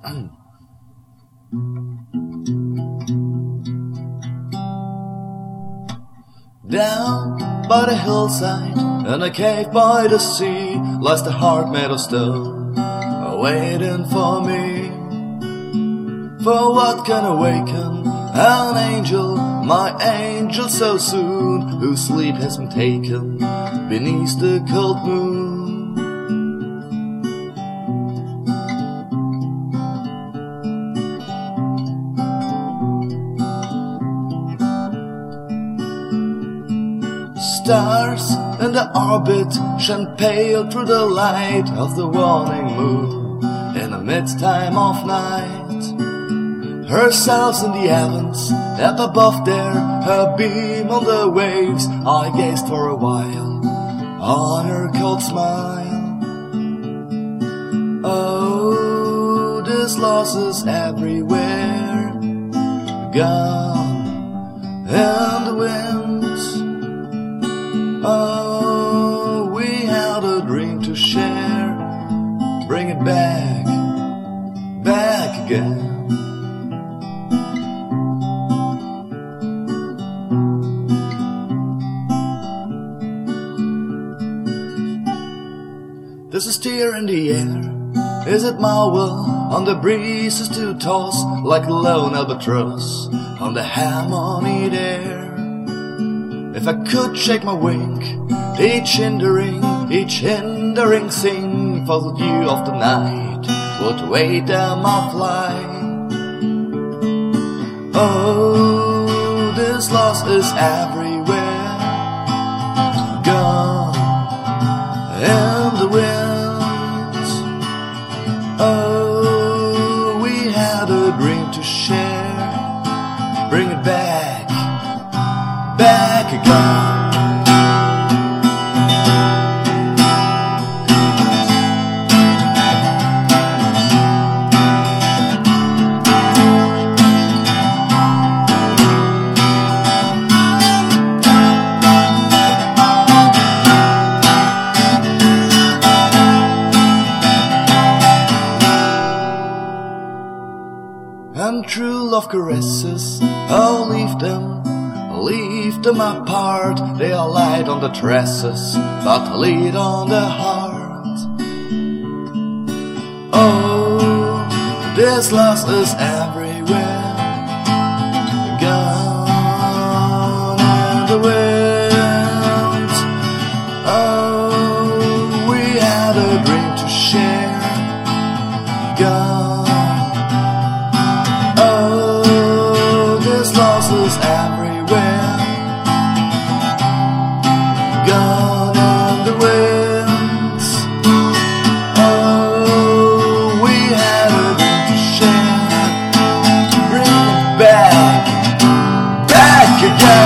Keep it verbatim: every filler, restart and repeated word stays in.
Down by the hillside, in a cave by the sea, lies the heart made of stone, waiting for me. For what can awaken an angel, my angel so soon, whose sleep has been taken beneath the cold moon? Stars in the orbit shine pale through the light of the waning moon in the mid-time of night. Herself in the heavens, up above there, her beam on the waves, I gazed for a while on her cold smile. Oh, this loss is everywhere, gone in the wind. Oh, we had a dream to share, bring it back, back again. There's a steer in the air, is it my will? On the breezes to toss like a lone albatross on the harmony there. If I could shake my wing, each hindering, each hindering thing for the dew of the night would weigh down my flight. Oh, this loss is everywhere, gone in the wind. Oh, we had a dream to share, bring it back, back again. And true love caresses, oh leave them, leave them apart. They are light on the tresses, but lead on the heart. Oh, this loss is everywhere, gone in the wind. Oh, we had a dream to share, gone. Is everywhere, gone in the wind. Oh, we had a dream to share, bring it back, back again.